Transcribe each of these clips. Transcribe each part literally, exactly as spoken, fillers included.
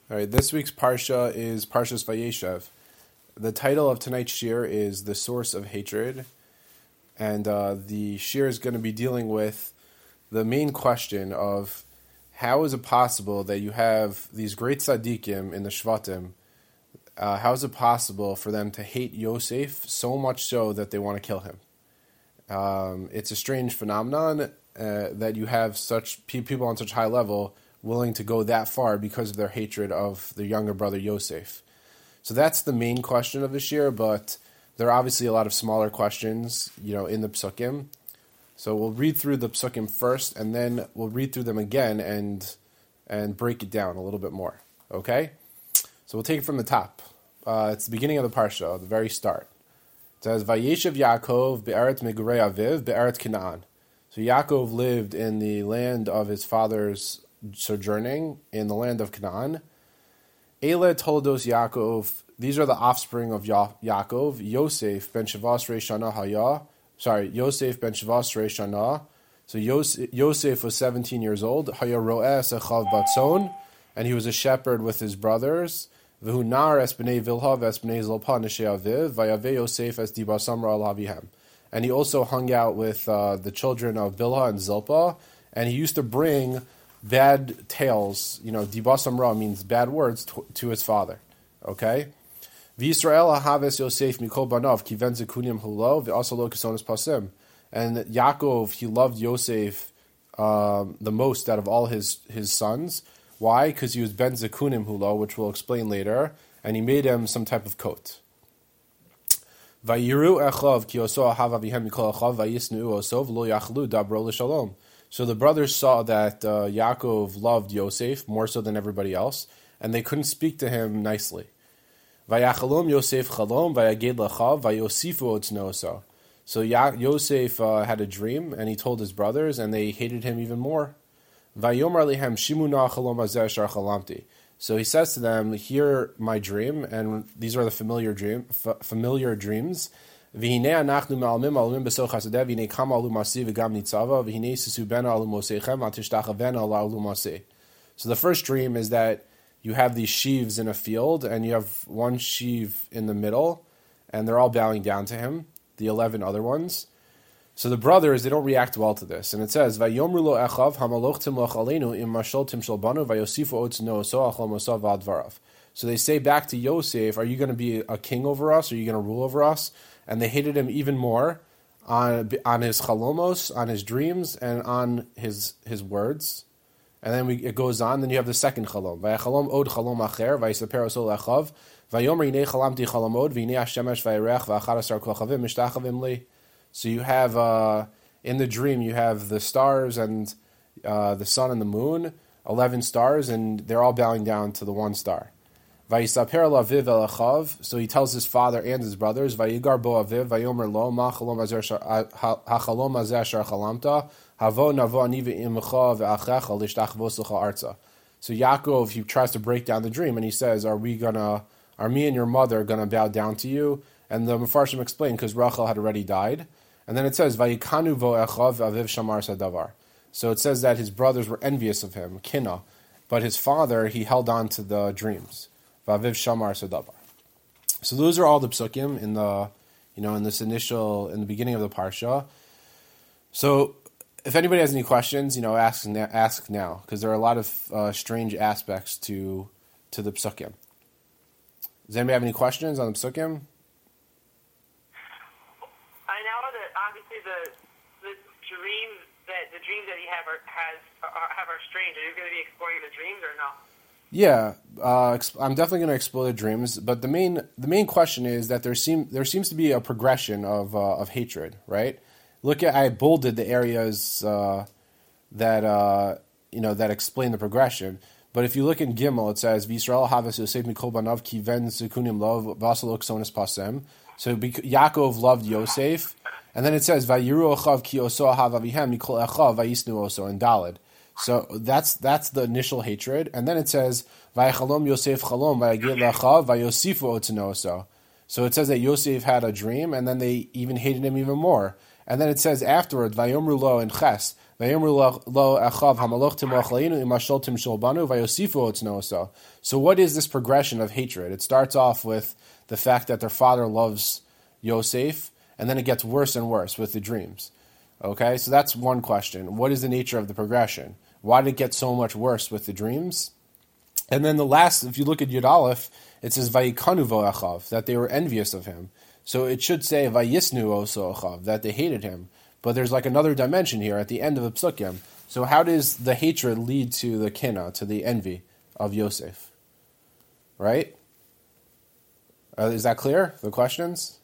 All right, this week's Parsha is Parshas Vayeshev. The title of tonight's shir is The Source of Hatred, and uh, the shir is going to be dealing with the main question of how is it possible that you have these great tzaddikim in the Shvatim, uh, how is it possible for them to hate Yosef so much so that they want to kill him? Um, it's a strange phenomenon uh, that you have such pe- people on such high level willing to go that far because of their hatred of their younger brother Yosef. So that's the main question of this year, but there are obviously a lot of smaller questions, you know, in the Psukim. So we'll read through the Psukim first, and then we'll read through them again and and break it down a little bit more. Okay? So we'll take it from the top. Uh, it's the beginning of the Parsha, the very start. It says, Vayeshev Yaakov be'eretz megurei aviv be'eretz Canaan. So Yaakov lived in the land of his father's sojourning, in the land of Canaan. Ele Toldos Yaakov, these are the offspring of ya- Yaakov. Yosef ben Shavas Reishana Haya, sorry, Yosef ben Shavas Reishana. So Yosef, Yosef was seventeen years old. Haya Ro'eh Sechav Batzon, and he was a shepherd with his brothers. V'hu nar es b'nei Vilha v'es b'nei Zilpa neshei aviv, v'yaveh Yosef es diba samra al avihem. And he also hung out with uh, the children of Bilhah and Zilpah, and he used to bring bad tales, you know, dibasam ra means bad words to, to his father. Okay? V'Yisrael ahaves Yosef mikol banav kiven zekunim hulo v'asalo kisonis pasim. And Yaakov, he loved Yosef um, the most out of all his, his sons. Why? Because he was ben zekunim hulo, which we'll explain later, and he made him some type of coat. Vayiru echav ki oso ahava vihem mikol echav vayisnu oso v'lo yachlu dabro l'shalom. So the brothers saw that uh, Yaakov loved Yosef more so than everybody else, and they couldn't speak to him nicely. Vayachalom Yosef chalom vayaged lachav vayosifu otznoso. So ya- Yosef uh, had a dream, and he told his brothers, and they hated him even more. Vayomar lihem shimuna chalom hazeh shar chalamti. So he says to them, "Hear my dream," and these are the familiar dream, f- familiar dreams. So the first dream is that you have these sheaves in a field, and you have one sheaf in the middle, and they're all bowing down to him, the eleven other ones. So the brothers, they don't react well to this. And it says, so they say back to Yosef, are you going to be a king over us? Are you going to rule over us? And they hated him even more on on his chalomos, on his dreams, and on his his words. And then we, it goes on. Then you have the second chalom. Vayachalom od chalom acher vayisaper oso lechav vayomer hinei chalamti chalamod v'hinei hashemesh vayirech v'achadasar kolchavim mishtachavim li. So you have uh, in the dream you have the stars and uh, the sun and the moon, eleven stars, and they're all bowing down to the one star. Vayisaper laviv elachav. So he tells his father and his brothers. Vayigar bo aviv vayomer lo ma chalom hazeh hachalom hazeh shar chalamta havo navo ani ve'imcha ve'achecha lishtachvos lecha arza. So Yaakov, he tries to break down the dream, and he says, "Are we gonna? Are me and your mother gonna bow down to you?" And the Mefarshim explain because Rachel had already died. And then it says Vayikanu vo echav aviv shamar sadavar. So it says that his brothers were envious of him, kina, but his father, he held on to the dreams. Vaviv shamar sadavar. So those are all the psukim in the, you know, in this initial, in the beginning of the parsha. So if anybody has any questions, you know, ask ask now, because there are a lot of uh, strange aspects to to the psukim. Does anybody have any questions on the psukim? I know that obviously the the dreams that the dreams that he have are has are, have are strange. Are you going to be exploring the dreams or no? Yeah, uh, I'm definitely going to explore the dreams, but the main the main question is that there seem there seems to be a progression of uh, of hatred, right? Look at I bolded the areas uh, that uh, you know that explain the progression. But if you look in Gimel, it says V'Yisrael havas Yosef mikol banav ki ven zekunim lo v'asalo ksonis pasem. So Yaakov loved Yosef, and then it says Vayiru achav ki oso havavihem mikol echav vayisnu oso in Daled. So that's that's the initial hatred, and then it says Vayichalom Yosef chalom vayagid lachav vayosifu otznoso. So it says that Yosef had a dream, and then they even hated him even more. And then it says afterward Vayomru lo in Ches So what is this progression of hatred? It starts off with the fact that their father loves Yosef, and then it gets worse and worse with the dreams. Okay, so that's one question. What is the nature of the progression? Why did it get so much worse with the dreams? And then the last, if you look at Yud Aleph, it says Vayikanu vo achav, that they were envious of him. So it should say Vayisnu oso achav, that they hated him. But there's like another dimension here at the end of the psukim. So how does the hatred lead to the kina, to the envy of Yosef? Right? Uh, is that clear? The questions?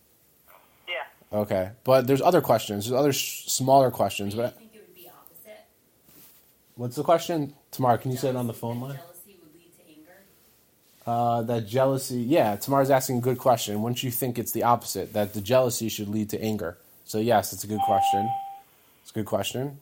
Yeah. Okay, but there's other questions. There's other sh- smaller questions. But I think it would be opposite. What's the question? Tamar, can you say it on the phone line? Jealousy would lead to anger. Uh, that jealousy, yeah, Tamar's asking a good question. Wouldn't you think it's the opposite, that the jealousy should lead to anger? So yes, it's a good question. It's a good question.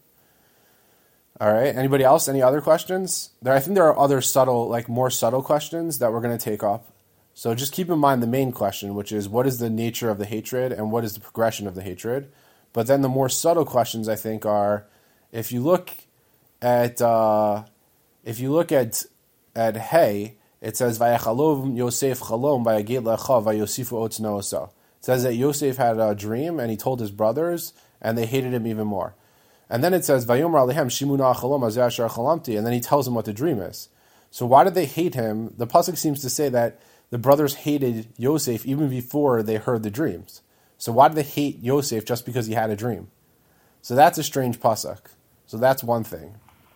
All right, anybody else? Any other questions? There, I think there are other subtle, like more subtle questions that we're going to take up. So just keep in mind the main question, which is what is the nature of the hatred and what is the progression of the hatred? But then the more subtle questions, I think, are if you look at uh, if you look at at Hey, it says Vayachalov Yosef Chalom Vayagid Lechav Vayosifu Otzno Osa. It says that Yosef had a dream and he told his brothers and they hated him even more. And then it says Vayomer Alehem Shimuna Chalom Azeh Asher Chalamti, and then he tells them what the dream is. So why did they hate him? The pasuk seems to say that the brothers hated Yosef even before they heard the dreams. So why did they hate Yosef just because he had a dream? So that's a strange pasuk. So that's one thing.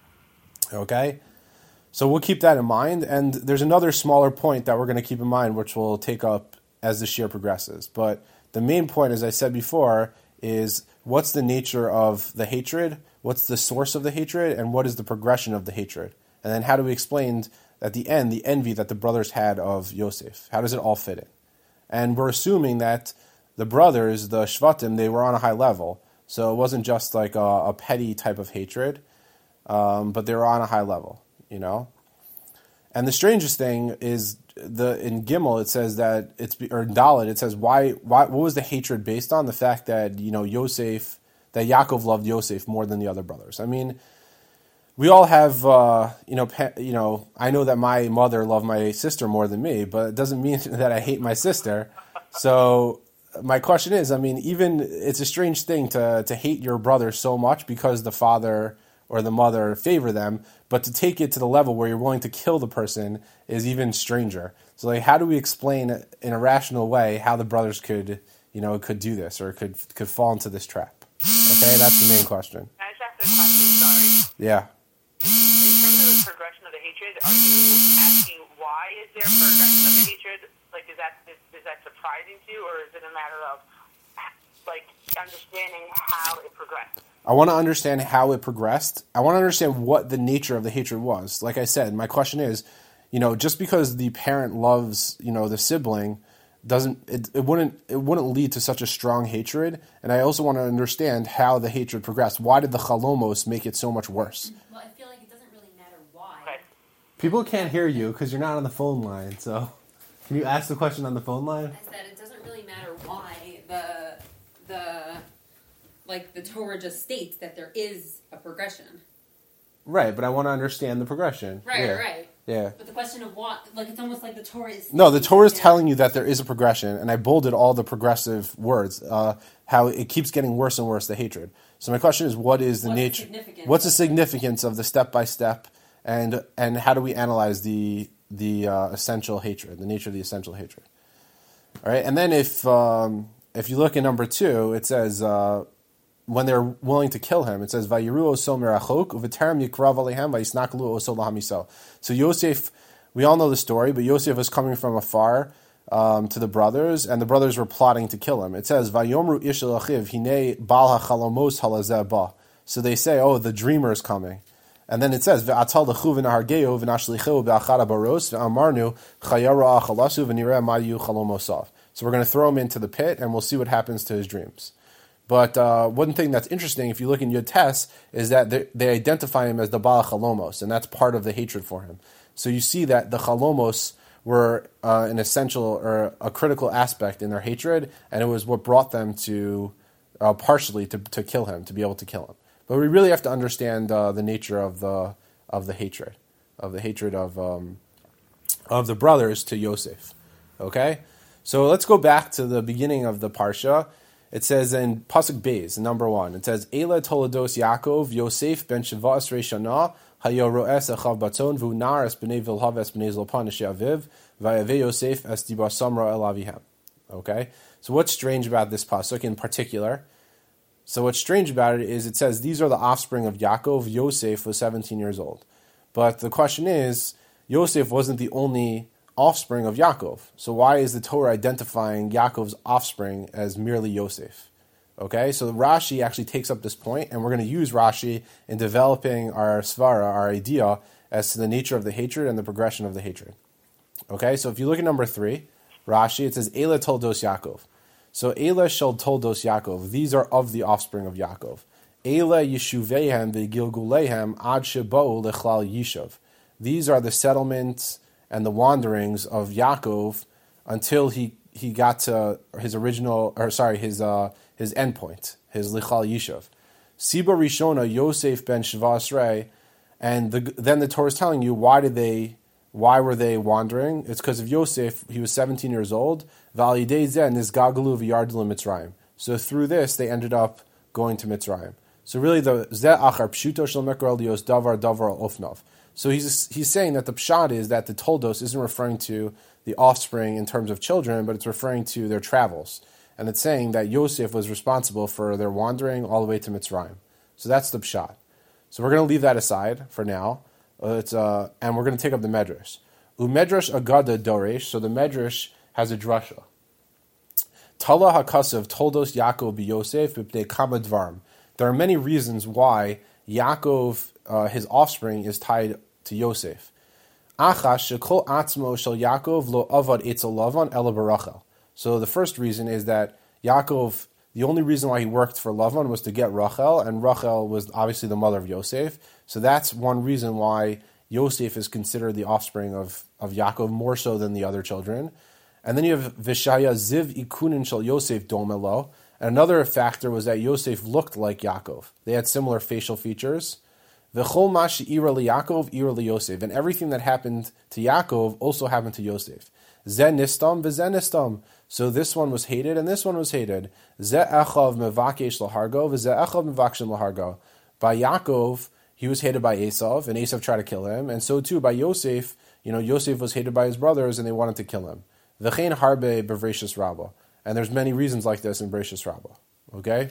Okay? So we'll keep that in mind. And there's another smaller point that we're going to keep in mind, which we'll take up as the shir progresses. But the main point, as I said before, is what's the nature of the hatred, what's the source of the hatred, and what is the progression of the hatred? And then how do we explain at the end the envy that the brothers had of Yosef? How does it all fit in? And we're assuming that the brothers, the Shvatim, they were on a high level. So it wasn't just like a, a petty type of hatred, um, but they were on a high level, you know? And the strangest thing is the in Gimel it says that it's or in Dalet it says why why what was the hatred based on? The fact that, you know, Yosef, that Yaakov loved Yosef more than the other brothers. I mean, we all have, uh, you know, pe- you know. I know that my mother loved my sister more than me, but it doesn't mean that I hate my sister. So my question is, I mean, even it's a strange thing to to hate your brother so much because the father or the mother favor them, but to take it to the level where you're willing to kill the person is even stranger. So, like, how do we explain in a rational way how the brothers could, you know, could do this or could could fall into this trap? Okay, that's the main question. Can I just ask a question? Sorry. Yeah. In terms of the progression of the hatred, are you asking why is there progression of the hatred? Like, is that is, is that surprising to you, or is it a matter of like understanding how it progressed? I want to understand how it progressed. I want to understand what the nature of the hatred was. Like I said, my question is, you know, just because the parent loves, you know, the sibling, doesn't it, it wouldn't it wouldn't lead to such a strong hatred. And I also want to understand how the hatred progressed. Why did the chalomos make it so much worse? Well, I feel like it doesn't really matter why. Okay. People can't hear you because you're not on the phone line. So, can you ask the question on the phone line? I said it doesn't really matter why the the like the Torah just states that there is a progression. Right, but I want to understand the progression. Right, yeah. right. Yeah. But the question of what, like, it's almost like the Torah is... No, the Torah is Yeah. telling you that there is a progression, and I bolded all the progressive words, uh, how it keeps getting worse and worse, the hatred. So my question is, what is the What's the nature... significance What's the of it? significance of the step-by-step, and and how do we analyze the the uh, essential hatred, the nature of the essential hatred? All right, and then if um, if you look at number two, it says... Uh, when they're willing to kill him, it says, "Vayiru oso merachok uveterem yikrav alehem vayisnaklu oso lahamiso." So Yosef, we all know the story, but Yosef was coming from afar um, to the brothers, and the brothers were plotting to kill him. It says, "Vayomru ish el achiv hine bal hachalomos halazeh ba." So they say, "Oh, the dreamer is coming," and then it says, "Ve'atal lechu v'nahargeu v'nashlichu be'achad baros ve'amarnu chayara achalasu v'nireh mayu chalomosav." So we're going to throw him into the pit, and we'll see what happens to his dreams. But uh, one thing that's interesting, if you look in Yud Tes, is that they, they identify him as the Baal Chalomos, and that's part of the hatred for him. So you see that the Chalomos were uh, an essential or a critical aspect in their hatred, and it was what brought them to, uh, partially, to, to kill him, to be able to kill him. But we really have to understand uh, the nature of the of the hatred, of the hatred of um, of the brothers to Yosef. Okay, so let's go back to the beginning of the parsha. It says in pasuk Beis, number one, it says, "Eila tolados Yaakov Yosef ben Shavas Reishana hayo roes echav batzon v'hu nar es b'nei vilhav es b'nei zolpan eshe aviv v'ayave Yosef es dibar samra el avihem." Okay, so what's strange about this pasuk in particular? So what's strange about it is it says these are the offspring of Yaakov. Yosef was seventeen years old, but the question is, Yosef wasn't the only offspring of Yaakov. So why is the Torah identifying Yaakov's offspring as merely Yosef? Okay, so Rashi actually takes up this point, and we're going to use Rashi in developing our svara, our idea, as to the nature of the hatred and the progression of the hatred. Okay, so if you look at number three, Rashi, it says, Eila toldos Yaakov. So Eila shel toldos Yaakov. These are of the offspring of Yaakov. Eila yeshuveihem v'gilguleihem ad shebou lechlal yishav. These are the settlements and the wanderings of Yaakov until he, he got to his original, or sorry, his uh, his endpoint, his Lichal Yishav. Siba Rishona Yosef ben Shavasrei, and the, then the Torah is telling you why did they, why were they wandering? It's because of Yosef. He was seventeen years old. Validei zen is Gagalu v'yardlu Mitzrayim. So through this, they ended up going to Mitzrayim. So really, the Zeh Achar Pshuto Shel Mekar Elios Davar Davar Ofnov. So he's he's saying that the pshat is that the toldos isn't referring to the offspring in terms of children, but it's referring to their travels. And it's saying that Yosef was responsible for their wandering all the way to Mitzrayim. So that's the pshat. So we're going to leave that aside for now. Uh, it's uh, and we're going to take up the medrash. Umedrash agada doresh. So the medrash has a drasha. Tala hakasav toldos Yaakov b'Yosef b'pnei kama dvarim. There are many reasons why Yaakov, uh, his offspring, is tied to Yosef. Achash shekol atzmo shel Yaakov lo avad etzel Lavan ela barachel. So the first reason is that Yaakov, the only reason why he worked for Lavan was to get Rachel, and Rachel was obviously the mother of Yosef. So that's one reason why Yosef is considered the offspring of, of Yaakov more so than the other children. And then you have Vishaya ziv ikunin shel Yosef domelo. Another factor was that Yosef looked like Yaakov. They had similar facial features. V'chol ma she'ira liYaakov ira liYosef. And everything that happened to Yaakov also happened to Yosef. Zeh nistam v'zeh nistam. So this one was hated and this one was hated. Zeh echav mevakesh lahargo v'zeh echav mevakshin lahargo. By Yaakov, he was hated by Esav, and Esav tried to kill him. And so too by Yosef, you know, Yosef was hated by his brothers and they wanted to kill him. V'chein harbe bevreshus rabbah. And there's many reasons like this in Bereshis Rabbah. Okay?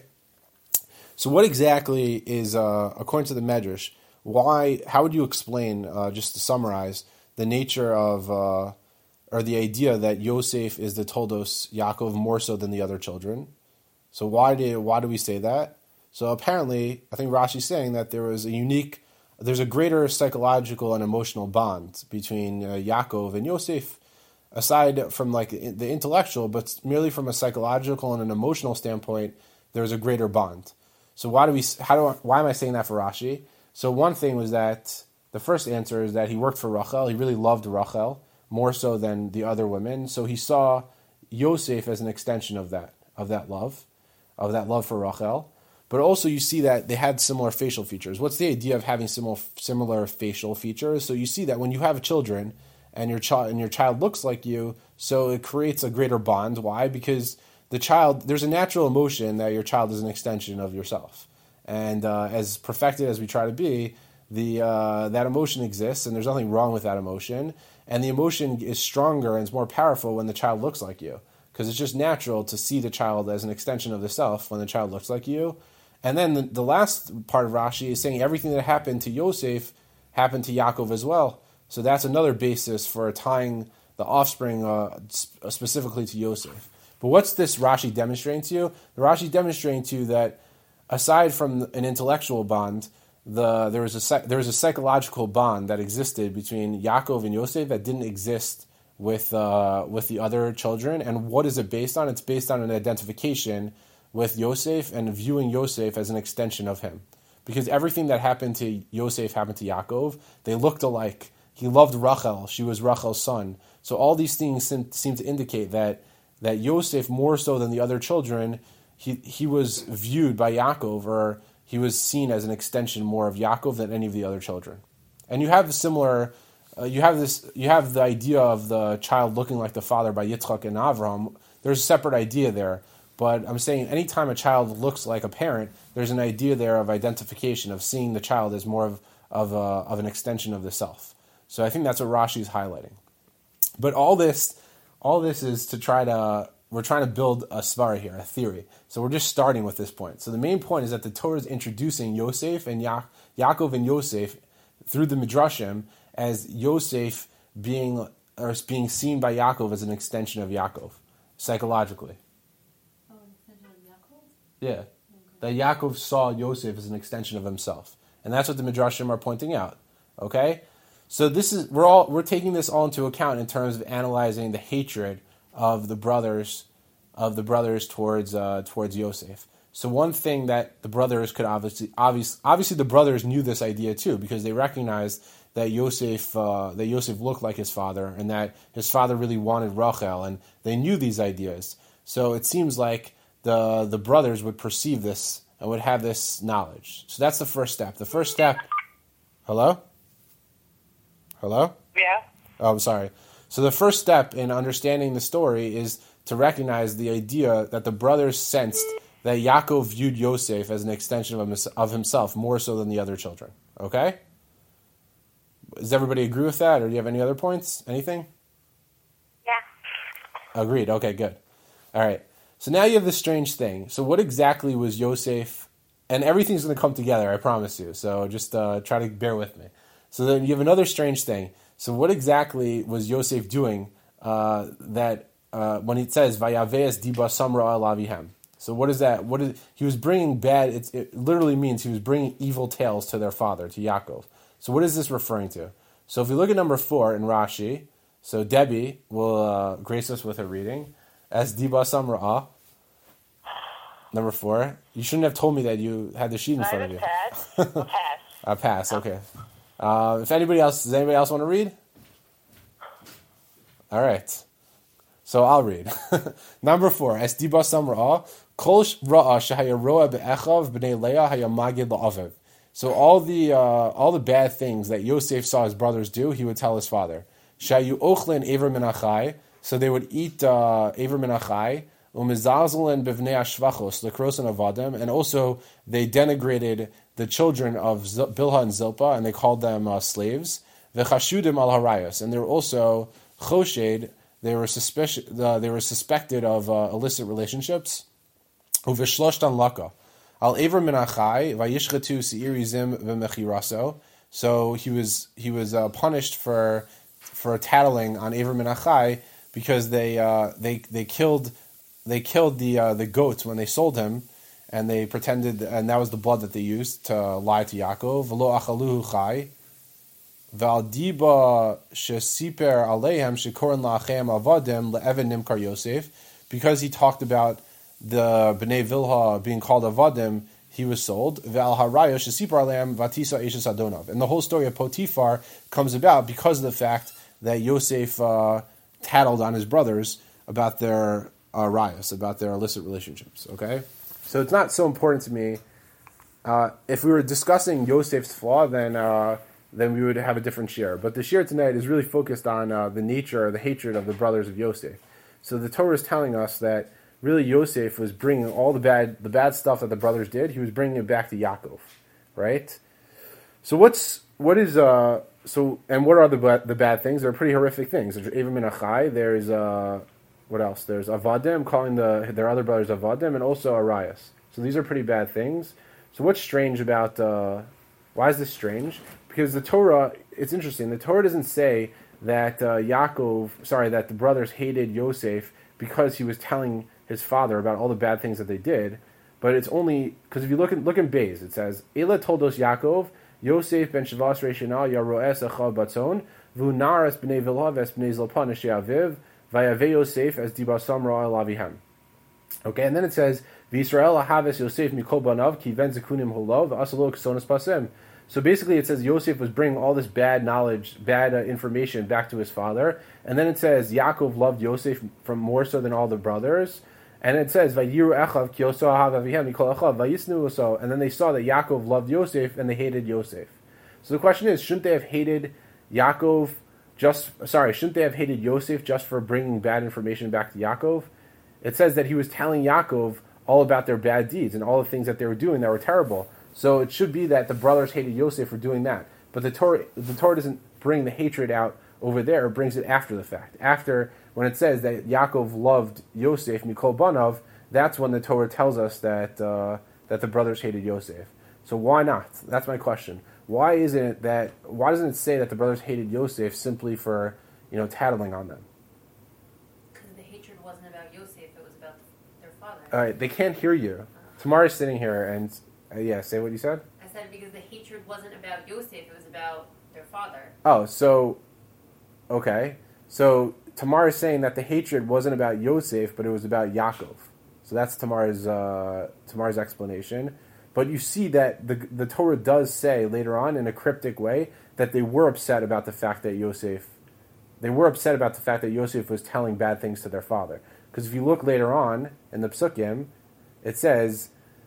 So what exactly is, uh, according to the Medrash, why, how would you explain, uh, just to summarize, the nature of, uh, or the idea that Yosef is the Toldos Yaakov more so than the other children? So why do, why do we say that? So apparently, I think Rashi's saying that there was a unique, there's a greater psychological and emotional bond between uh, Yaakov and Yosef, aside from like the intellectual, but merely from a psychological and an emotional standpoint, there's a greater bond. So why do we? How do? I, why am I saying that for Rashi? So one thing was that the first answer is that he worked for Rachel. He really loved Rachel more so than the other women. So he saw Yosef as an extension of that, of that love, of that love for Rachel. But also you see that they had similar facial features. What's the idea of having similar similar facial features? So you see that when you have children, and your child and your child looks like you, so it creates a greater bond. Why? Because the child, there's a natural emotion that your child is an extension of yourself, and uh, as perfected as we try to be, the uh, that emotion exists, and there's nothing wrong with that emotion. And the emotion is stronger and it's more powerful when the child looks like you, because it's just natural to see the child as an extension of the self when the child looks like you. And then the, the last part of Rashi is saying everything that happened to Yosef happened to Yaakov as well. So that's another basis for tying the offspring uh, specifically to Yosef. But what's this Rashi demonstrating to you? The Rashi demonstrating to you that aside from an intellectual bond, the there was a there was a psychological bond that existed between Yaakov and Yosef that didn't exist with uh, with the other children. And what is it based on? It's based on an identification with Yosef and viewing Yosef as an extension of him. Because everything that happened to Yosef happened to Yaakov. They looked alike. He loved Rachel. She was Rachel's son. So all these things seem, seem to indicate that that Yosef, more so than the other children, he he was viewed by Yaakov, or he was seen as an extension more of Yaakov than any of the other children. And you have a similar, uh, you have this, you have the idea of the child looking like the father by Yitzchak and Avraham. There's a separate idea there, but I'm saying anytime a child looks like a parent, there's an idea there of identification, of seeing the child as more of of, a, of an extension of the self. So I think that's what Rashi is highlighting. But all this, all this is to try to, we're trying to build a svara here, a theory. So we're just starting with this point. So the main point is that the Torah is introducing Yosef and ya- Yaakov and Yosef through the Midrashim as Yosef being, or being seen by Yaakov as an extension of Yaakov, psychologically. Oh, an extension of Yaakov? Yeah. Okay. That Yaakov saw Yosef as an extension of himself. And that's what the Midrashim are pointing out. Okay? So this is we're all we're taking this all into account in terms of analyzing the hatred of the brothers of the brothers towards uh, towards Yosef. So one thing that the brothers could obviously obviously obviously the brothers knew this idea too, because they recognized that Yosef uh, that Yosef looked like his father and that his father really wanted Rachel, and they knew these ideas. So it seems like the the brothers would perceive this and would have this knowledge. So that's the first step. The first step... Hello? Hello? Yeah. Oh, I'm sorry. So the first step in understanding the story is to recognize the idea that the brothers sensed that Yaakov viewed Yosef as an extension of, him, of himself more so than the other children. Okay? Does everybody agree with that, or do you have any other points? Anything? Yeah. Agreed. Okay, good. All right. So now you have this strange thing. So what exactly was Yosef, and everything's going to come together, I promise you. So just uh, try to bear with me. So then you have another strange thing. So what exactly was Yosef doing uh, that uh, when it says Vayaveas diba samra al avihem? So what is that? What is he was bringing bad? It's, it literally means he was bringing evil tales to their father, to Yaakov. So what is this referring to? So if we look at number four in Rashi, so Debbie will uh, grace us with her reading as diba samra. Number four. You shouldn't have told me that you had the sheet in front of you. Pass. I'll pass. A pass. Okay. Uh, if anybody else, does anybody else want to read? All right. So I'll read. Number four. Es diba samra kol ra'a shehaya roa be'echav b'nei Leah haya magid la'aviv. So all the uh, all the bad things that Yosef saw his brothers do, he would tell his father. Shayu ochlin ever min achai. So they would eat uh, ever min achai. And also they denigrated the children of Bilhah and Zilpah, and they called them uh, slaves. And they were also choshed, they were suspicious, uh, they were suspected of uh, illicit relationships. Al So he was he was uh, punished for for tattling on Ever Menachai because they uh, they they killed. They killed the uh, the goats when they sold him, and they pretended, and that was the blood that they used to lie to Yaakov. V'lo achaluhu chai, v'aldiba shesiper aleihem shekorin la'achem avadim le'evan nimkar Yosef, because he talked about the Bnei Vilha being called avadim, he was sold. V'al harayo shesiper aleihem vatisa eshes adonav, and the whole story of Potiphar comes about because of the fact that Yosef uh, tattled on his brothers about their Uh, rayos, about their illicit relationships, okay? So it's not so important to me. Uh, if we were discussing Yosef's flaw, then uh, then we would have a different share. But the share tonight is really focused on uh, the nature or the hatred of the brothers of Yosef. So the Torah is telling us that really Yosef was bringing all the bad the bad stuff that the brothers did, he was bringing it back to Yaakov, right? So what's what is uh so and what are the the bad things? They're pretty horrific things. There's Ever min achai. There's uh. What else? There's Avadim, calling the their other brothers Avadim, and also Arias. So these are pretty bad things. So what's strange about... Uh, why is this strange? Because the Torah, it's interesting, the Torah doesn't say that uh, Yaakov, sorry, that the brothers hated Yosef because he was telling his father about all the bad things that they did, but it's only... Because if you look in, look in Beis, it says, Ela toldos Yaakov, Yosef ben Shavas Reishana, Yaroes Achav Batzon, Vunaras b'nei Vilha ves b'nei Zilpah Neshei Aviv, Vayave Yosef as diba samra al avihem. Okay, and then it says, V'Yisrael ahaves Yosef mikol banav ki ven zekunim hulav v'asalo k'sonas pasem. So basically it says Yosef was bringing all this bad knowledge, bad uh, information back to his father, and then it says Yaakov loved Yosef from more so than all the brothers, And it says, "Vayiru Echav ki Yoso ahav avihem mikol Echav vayisnu Yoso," and then they saw that Yaakov loved Yosef and they hated Yosef. So the question is, shouldn't they have hated Yaakov just? Sorry, shouldn't they have hated Yosef just for bringing bad information back to Yaakov? It says that he was telling Yaakov all about their bad deeds and all the things that they were doing that were terrible. So it should be that the brothers hated Yosef for doing that. But the Torah, the Torah doesn't bring the hatred out over there; it brings it after the fact. After, when it says that Yaakov loved Yosef mikol banav, that's when the Torah tells us that uh, that the brothers hated Yosef. So why not? That's my question. Why isn't it that? Why doesn't it say that the brothers hated Yosef simply for, you know, tattling on them? Because the hatred wasn't about Yosef; it was about their father. All right, they can't hear you. Tamara's sitting here, and uh, yeah, say what you said. I said because the hatred wasn't about Yosef; it was about their father. Oh, so okay, so Tamara's saying that the hatred wasn't about Yosef, but it was about Yaakov. So that's Tamara's uh, Tamara's explanation. But you see that the the Torah does say later on in a cryptic way that they were upset about the fact that Yosef, they were upset about the fact that Yosef was telling bad things to their father. Because if you look later on in the Psukim, it says,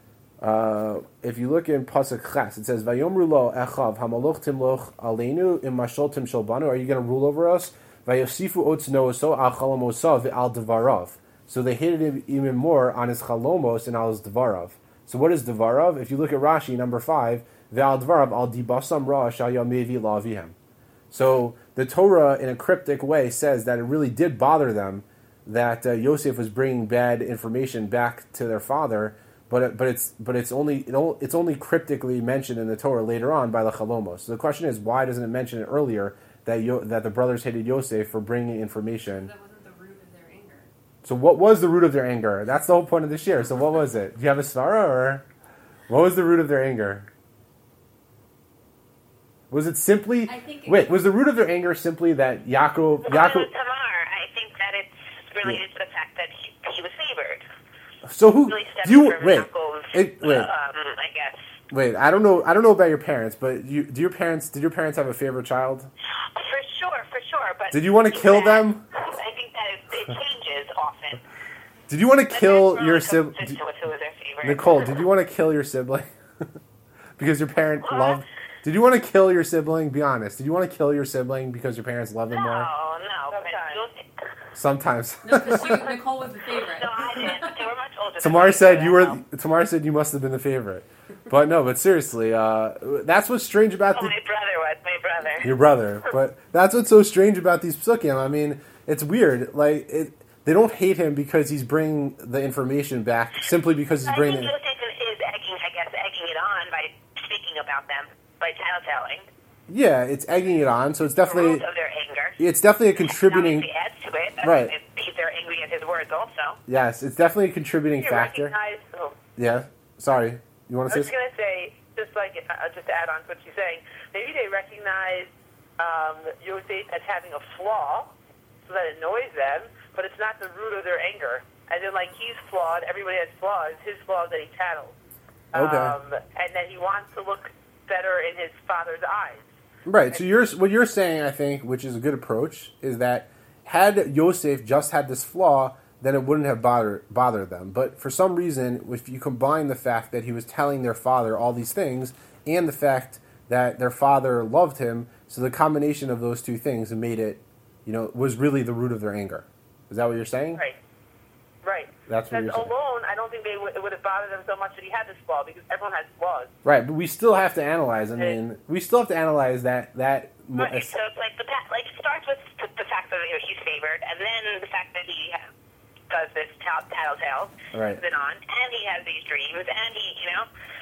uh, if you look in Pasuk Ches, it says, "Vayomru lo echav hamaloch timloch aleinu im mashol tim shalbanu." Are you going to rule over us? Vayosifu otznoso al chalomosav ve'al devarav. So they hated him even more on his chalomos and on his devarav. So what is devarav? If you look at Rashi, number five, ve'al devarav al dibasam ra shal yamevi lavihem. So the Torah, in a cryptic way, says that it really did bother them that uh, Yosef was bringing bad information back to their father, but it, but it's but it's only it o- it's only cryptically mentioned in the Torah later on by the Chalomos. So the question is, why doesn't it mention it earlier that Yo- that the brothers hated Yosef for bringing information? That wasn't the root of their anger. So what was the root of their anger? That's the whole point of this year. So what was it? Do you have a svara, or what was the root of their anger? Was it simply I think it wait? Was the root of their anger simply that Yaakov Well, Yaakov? with Tamar, I think that it's related to the fact that he, he was favored. So who Really do you stems from wait? Yaakov's, It, wait, Um, I guess. wait. I don't know. I don't know about your parents, but you, do your parents? Did your parents have a favorite child? For sure, for sure. But Did you want to I think kill that- them? I think that it, it changes often. Did you want to But kill that's your really sibling? consistent with who was their favorite. Nicole, did you want to kill your sibling because your parent What? loved? Did you want to kill your sibling? Be honest. Did you want to kill your sibling because your parents loved him No, more? no. But Sometimes. No, because Nicole was the favorite. no, I didn't. They were much older. than Tamar me, said so you I were. don't know. Tamar said you must have been the favorite. But no, but seriously, uh, that's what's strange about Oh, the. my brother was my brother. Your brother, but that's what's so strange about these psukim. I mean, it's weird. Like it, they don't hate him because he's bringing the information back, simply because he's I bringing. think it. Yosef is egging, I guess, egging it on by speaking about them, by tattling. Yeah, it's egging it on, so it's The definitely root of their anger. it's definitely a contributing. Obviously adds to it. I Right. mean, He's they're angry at his words also. Yes, it's definitely a contributing You factor. recognize, oh, Yeah, sorry, you want I to was say? going to say, just like, uh, just to add on to what she's saying, maybe they recognize um, Yosef as having a flaw, so that it annoys them, but it's not the root of their anger. As in, like, he's flawed, everybody has flaws, his flaw is that he tattles. Okay. Um, and that he wants to look better in his father's eyes. Right. So you're what you're saying, I think, which is a good approach, is that had Yosef just had this flaw, then it wouldn't have bothered bothered them. But for some reason, if you combine the fact that he was telling their father all these things and the fact that their father loved him, so the combination of those two things made it, you know, was really the root of their anger. Is that what you're saying? Right. Right. That's what Because you're saying. alone, I don't think they would, it would have bothered them so much that he had this flaw, because everyone has flaws. Right, but we still have to analyze. I mean, we still have to analyze that that. Right. So it's like the pa- like it starts with the, the fact that you know, he's favored, and then the fact that he uh, does this tal- tattletale, Right. then on, and he has these dreams, and he, you know,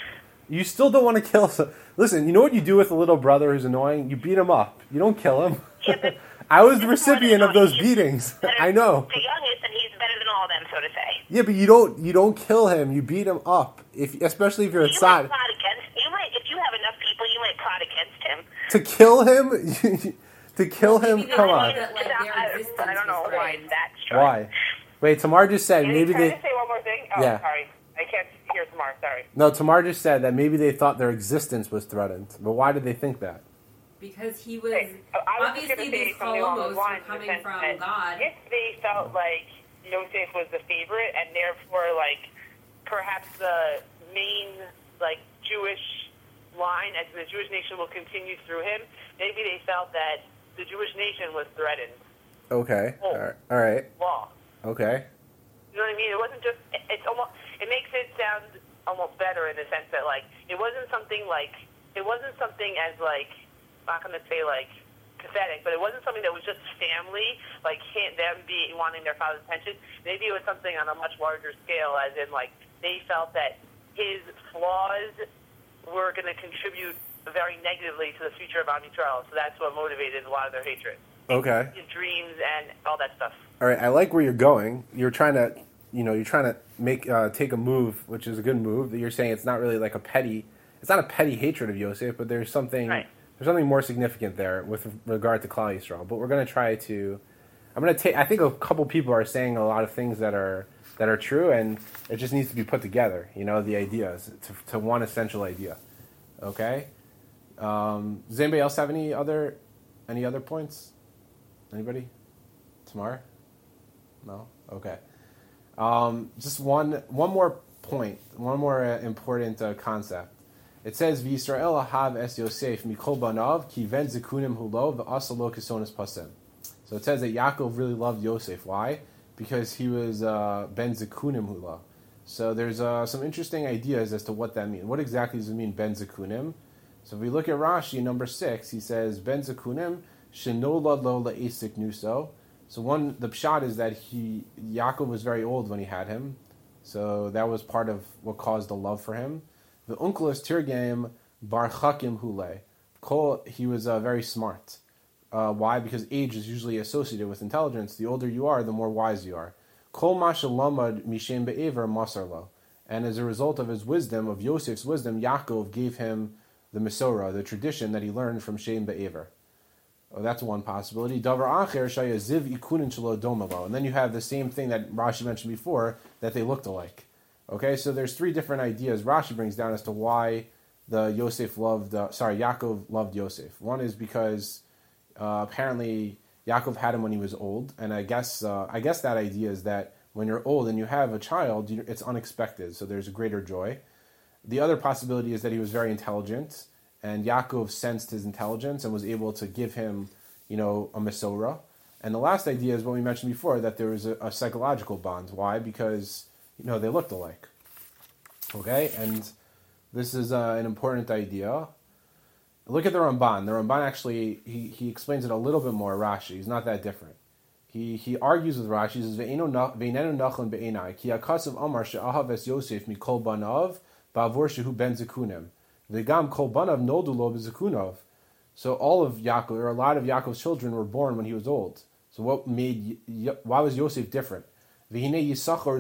You still don't want to kill. So, listen, you know what you do with a little brother who's annoying? You beat him up. You don't kill him. Yeah, but I was the this one recipient is of those he's beatings. better- I know. the youngest, and he's better than all of them, so to say. Yeah, but you don't you don't kill him. You beat him up. If especially if you're You inside might plot against. You might, if you have enough people, you might plot against him. to kill him. to kill him. Maybe they Come know on. that, like, their I, existence I don't know was why threatened. that's strong. Why? Wait, Tamar just said Can maybe you, can I they. just say one more thing? Oh, Yeah. sorry. I can't hear tomorrow, sorry. No, Tamar just said that maybe they thought their existence was threatened. But why did they think that? Because he was Hey, I was just obviously gonna say these something along holomos those were lines in the coming sense from that God. If they felt like Yosef was the favorite, and therefore, like, perhaps the main, like, Jewish line, as the Jewish nation will continue through him, maybe they felt that the Jewish nation was threatened. Okay. Oh. All right. All right. Law. Okay. You know what I mean? It wasn't just, it's almost, it makes it sound almost better in the sense that, like, it wasn't something like, it wasn't something as, like, I'm not going to say, like, pathetic, but it wasn't something that was just family, like them be wanting their father's attention. Maybe it was something on a much larger scale, as in, like, they felt that his flaws were going to contribute very negatively to the future of Am Yisrael. So that's what motivated a lot of their hatred. Okay. His dreams and all that stuff. All right. I like where you're going. You're trying to, you know, you're trying to make uh, take a move, which is a good move. You're saying it's not really like a petty. It's not a petty hatred of Yosef, but there's something. Right. There's something more significant there with regard to Klal Yisrael. But we're going to try to. I'm going to take. I think a couple people are saying a lot of things that are that are true, and it just needs to be put together. You know, the ideas to, to one essential idea. Okay. Um, does anybody else have any other any other points? Anybody? Tamar? No. Okay. Um, just one one more point. One more uh, important uh, concept. It says, "V'Yisrael ahav es Yosef mikol banav ki ven zikunim hulo v'asalo kisonis pasem." So it says that Yaakov really loved Yosef. Why? Because he was uh, ben zikunim hulo. So there's uh, some interesting ideas as to what that means. What exactly does it mean, ben zikunim? So if we look at Rashi, number six, he says, "Ben zikunim shenolad lo la'esik nuso." So one, the pshat is that he Yaakov was very old when he had him. So that was part of what caused the love for him. The uncle is Tirgam Bar Chakim Hule. Kol, he was uh, very smart. Uh, why? Because age is usually associated with intelligence. The older you are, the more wise you are. Kol Mashalamad Mishem Be'ever Masarlo. And as a result of his wisdom, of Yosef's wisdom, Yaakov gave him the Mesorah, the tradition that he learned from Shem Be'ever. Oh, that's one possibility. Davar Acher Shaya Ziv Ikunin Shelo Domalo. And then you have the same thing that Rashi mentioned before, that they looked alike. Okay, so there's three different ideas Rashi brings down as to why the Yosef loved, uh, sorry, Yaakov loved Yosef. One is because uh, apparently Yaakov had him when he was old, and I guess uh, I guess that idea is that when you're old and you have a child, you, it's unexpected, so there's a greater joy. The other possibility is that he was very intelligent, and Yaakov sensed his intelligence and was able to give him, you know, a Mesorah. And the last idea is what we mentioned before, that there was a, a psychological bond. Why? Because you know, they looked alike. Okay, and this is uh, an important idea. Look at the Ramban. The Ramban actually, he, he explains it a little bit more, Rashi. He's not that different. He he argues with Rashi. He says, Ve'enu nachon be'enai, ki akasav amar she'ahav es Yosef mikol banav ba'avor shehu ben zekunim. Ve'gam kol banav noldu lo b'zekunov. So all of Yaakov, or a lot of Yaakov's children were born when he was old. So what made, why was Yosef different? So Yisachar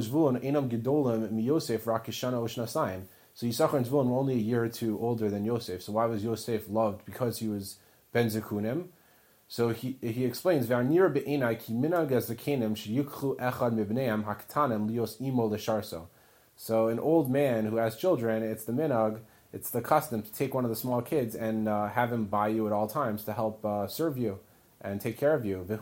and Zvulun were only a year or two older than Yosef. So why was Yosef loved? Because he was ben zekunim. So he he explains, so an old man who has children, it's the minhag, it's the custom to take one of the small kids and uh, have him by you at all times to help uh, serve you and take care of you.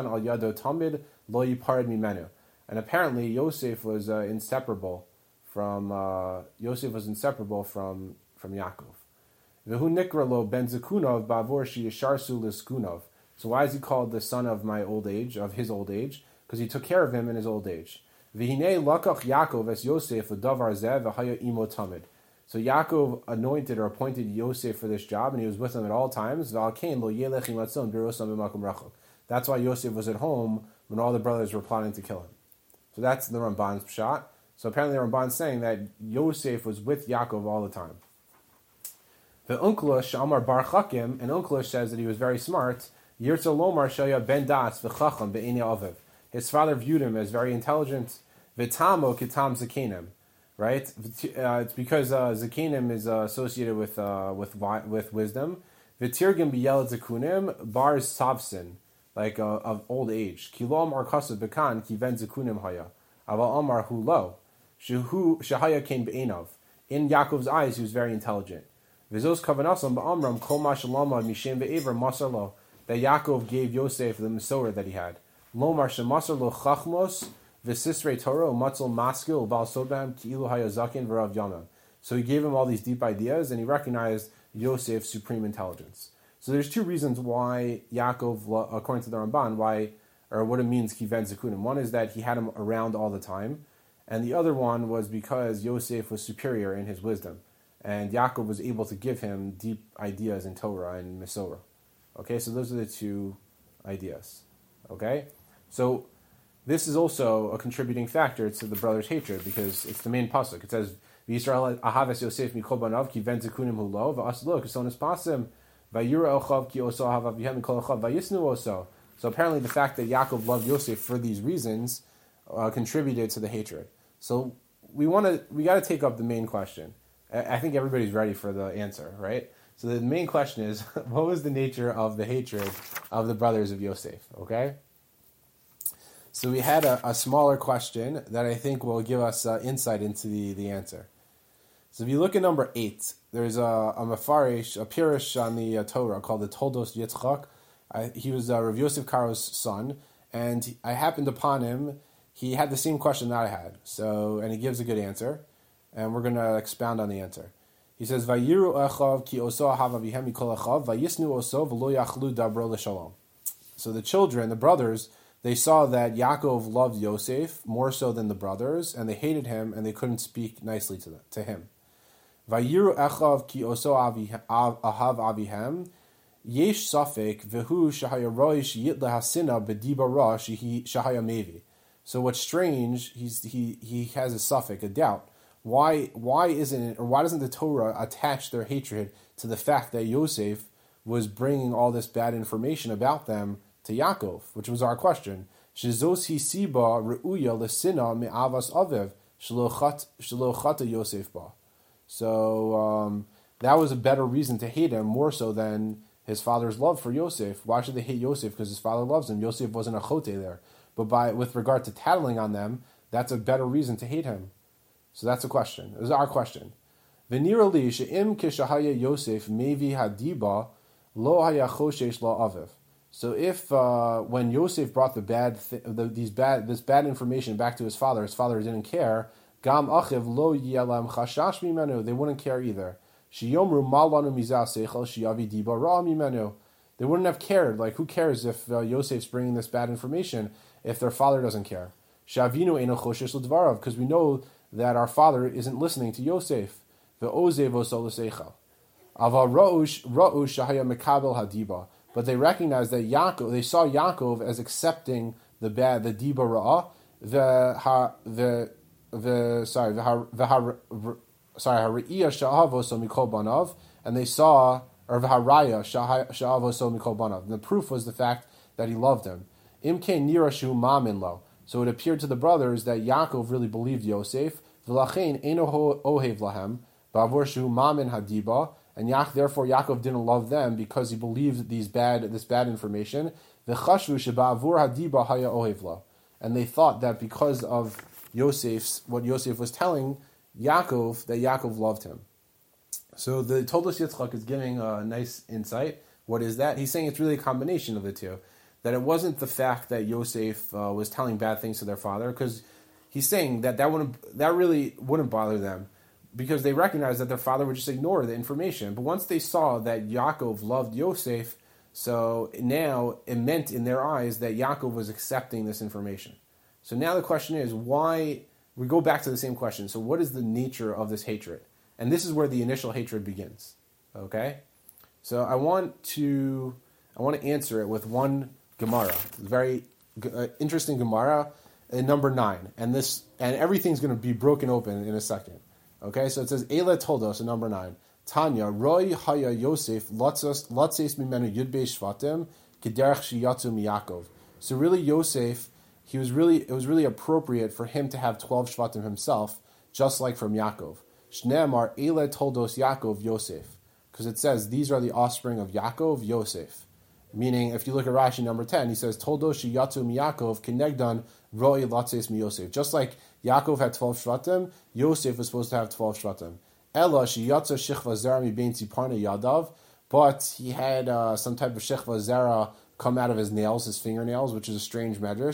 And apparently Yosef was uh, inseparable from uh, Yosef was inseparable from from Yaakov. V'hu nikra lo ben zekunov ba'avor sheyisharsu liskunov. So why is he called the son of my old age, of his old age? Because he took care of him in his old age. V'hinei lakach Yaakov es Yosef l'davar zeh v'haya imo tamid. So Yaakov anointed or appointed Yosef for this job, and he was with him at all times. V'alkein lo yelech imatzon birosam b'makom rachok. That's why Yosef was at home when all the brothers were plotting to kill him. So that's the Ramban's pshat. So apparently the Ramban's saying that Yosef was with Yaakov all the time. The Unklush, Amar Bar Chakim, and Unklush says that he was very smart. Yirtza Lomar Shaya Ben Das v'Chacham be'Einei Aviv. His father viewed him as very intelligent. V'Tamo Kitam Zakenim. Right? Uh, it's because uh, Zakenim is uh, associated with uh, with with wisdom. V'Tirgim B'Yelad Zakunim Bar Savsin. Like uh, of old age. Kilo Amar Kasav Bekan Ki Ven Zakunim Haya. Aval Amar Hu Lo. Shehu Shahaya Kain Be'enav. In Yaakov's eyes, he was very intelligent. Vizos Kavanasam Ba'amram Kol Mashalama Mishem Be'ever Masar Lo. That Yaakov gave Yosef the Mesorah that he had. Lomar Shemasar Lo Chachmos V'sisrei Torah u'matzel maskil u'bal sodbam ki'ilu hayazakin v'rav Yana. So he gave him all these deep ideas, and he recognized Yosef's supreme intelligence. So there's two reasons why Yaakov, according to the Ramban, why or what it means kiven zekunim. One is that he had him around all the time, and the other one was because Yosef was superior in his wisdom, and Yaakov was able to give him deep ideas in Torah and Mesorah. Okay, so those are the two ideas. Okay, so this is also a contributing factor to the brothers' hatred because it's the main pasuk. It says, "V'Yisrael ahavas Yosef mikol banav kiven zekunim hulo v'aslo k'sonis pasim v'yira ochav ki oso ahavav v'hem mikol ochav v'yisnu oso." So apparently the fact that Yaakov loved Yosef for these reasons uh, contributed to the hatred. So we want to we got to take up the main question. I, I think everybody's ready for the answer, right? So the main question is, what was the nature of the hatred of the brothers of Yosef? Okay. So we had a, a smaller question that I think will give us uh, insight into the, the answer. So if you look at number eight, there's a, a mafarish, a pirush on the uh, Torah called the Toldos Yitzchak. I, he was uh, Rav Yosef Karo's son, and I happened upon him. He had the same question that I had, so and he gives a good answer, and we're going to expound on the answer. He says, "Vayiru echav ki oso ahava vihem mikol echav vayisnu oso v'lo yachlu dabro l'shalom." So the children, the brothers, they saw that Yaakov loved Yosef more so than the brothers, and they hated him, and they couldn't speak nicely to them, to him. Vayiru echav ki oso ahav avihem. Yesh safek v'hu shahaya roish yitla hasina b'diba ra shehi shahaya mevi. So what's strange? He's he he has a suffix, a doubt. Why why isn't it, or why doesn't the Torah attach their hatred to the fact that Yosef was bringing all this bad information about them to Yaakov, which was our question. Shezos hi siba reuya lesina me'avas aviv shelo chata Yosef ba. So um, that was a better reason to hate him more so than his father's love for Yosef. Why should they hate Yosef? Because his father loves him. Yosef wasn't a chote there. But by with regard to tattling on them, that's a better reason to hate him. So that's a question. This is our question. V'nira li she'im kishahaya Yosef mevi hadiba lo haya choshesh lo aviv. So if uh, when Yosef brought the bad th- the, these bad this bad information back to his father, his father didn't care. Gam achiv lo yelam chashash mimenu. They wouldn't care either. Shiyomru malanu mizah seichel shiyavi diba ra mimenu. They wouldn't have cared. Like, who cares if uh, Yosef's bringing this bad information if their father doesn't care? Shavinu eino choshesh l'dvarav, because we know that our father isn't listening to Yosef. Ve'ozev oso l'seichel. Ava ra'ush ra'ush shahaya mekabel hadiba. But they recognized that Yaakov, they saw Yaakov as accepting the bad, the diba ra'ah, the ha the the sorry the ha the ha sorry ha're'iyah sha'avo so mikol banav, and they saw or v'haraya sha'avo so mikol banav. And the proof was the fact that he loved him. Imkein nira shu mamin lo. So it appeared to the brothers that Yaakov really believed Yosef. V'lachein eino ohev lahem ba'avor shu mamin hadiba. And Yaakov, therefore Yaakov didn't love them because he believed these bad this bad information. V'chashvu sheba'avur hadiba haya ohevla, and they thought that because of Yosef's what Yosef was telling Yaakov, that Yaakov loved him. So the Toldos Yitzchak is giving a nice insight. What is that? He's saying it's really a combination of the two. That it wasn't the fact that Yosef uh, was telling bad things to their father, because he's saying that that wouldn't that really wouldn't bother them, because they recognized that their father would just ignore the information. But once they saw that Yaakov loved Yosef, so now it meant in their eyes that Yaakov was accepting this information. So now the question is, why? We go back to the same question. So what is the nature of this hatred? And this is where the initial hatred begins. Okay? So I want to I want to answer it with one Gemara. Very uh, interesting Gemara in number nine. And this and everything's going to be broken open in a second. Okay, so it says, Eila told us in number nine, Tanya, Roy Haya Yosef, Latzes Mimenu Yudbe Shvatim, Kederach Shiyatu Miyakov. So really Yosef, he was really it was really appropriate for him to have twelve Shvatim himself, just like from Yaakov. Shneamar Eila Toldos Yaakov Yosef. Because it says these are the offspring of Yaakov, Yosef. Meaning, if you look at Rashi number ten, he says, Toldos Shiyatu Miyakov, Kinegdan Roy Latzes Mi Yosef. Just like Yaakov had twelve Shvatim, Yosef was supposed to have twelve Shvatim. Ela Shiyatza Shechva Zera Mi Bein Tziparna Yadav, but he had uh, some type of Shechva Zera come out of his nails, his fingernails, which is a strange medrash.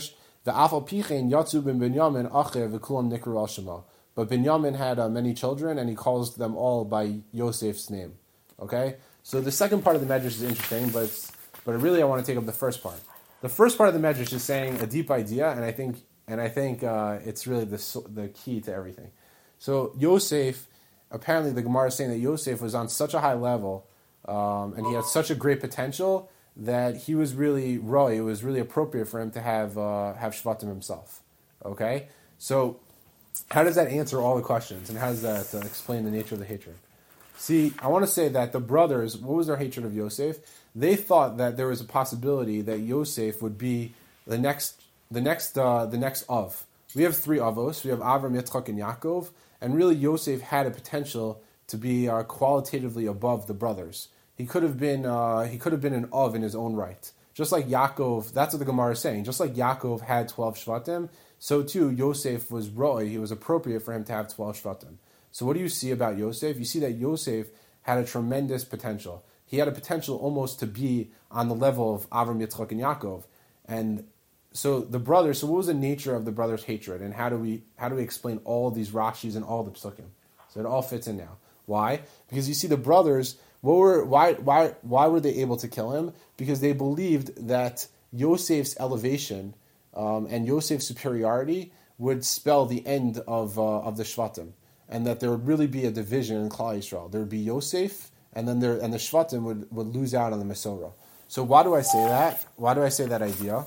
Ve'afal pichen yatzu ben Binyamin ache v'kulam nikru al shema. But Binyamin had uh, many children, and he calls them all by Yosef's name. Okay? So the second part of the Medrash is interesting, but it's, but really I want to take up the first part. The first part of the Medrash is saying a deep idea, and I think and I think uh, it's really the the key to everything. So Yosef, apparently the Gemara is saying that Yosef was on such a high level, um, and he had such a great potential that he was really roy. It was really appropriate for him to have uh, have Shvatim himself. Okay, so how does that answer all the questions, and how does that uh, explain the nature of the hatred? See, I want to say that the brothers, what was their hatred of Yosef? They thought that there was a possibility that Yosef would be the next, the next, uh, the next Av. We have three Avos. We have Avram, Yitzchak, and Yaakov, and really Yosef had a potential to be uh, qualitatively above the brothers. He could have been, uh, he could have been an Av in his own right. Just like Yaakov, that's what the Gemara is saying. Just like Yaakov had twelve Shvatim, so too Yosef was roy. He was appropriate for him to have twelve Shvatim. So what do you see about Yosef? You see that Yosef had a tremendous potential. He had a potential almost to be on the level of Avram, Yitzchak, and Yaakov. And so the brothers, so what was the nature of the brothers' hatred? And how do we how do we explain all these Rashis and all the Psukim? So it all fits in now. Why? Because you see the brothers, what were why why why were they able to kill him? Because they believed that Yosef's elevation um, and Yosef's superiority would spell the end of uh, of the Shvatim. And that there would really be a division in Klal Yisrael. There would be Yosef, and then there and the Shvatim would, would lose out on the Mesorah. So why do I say that? Why do I say that idea?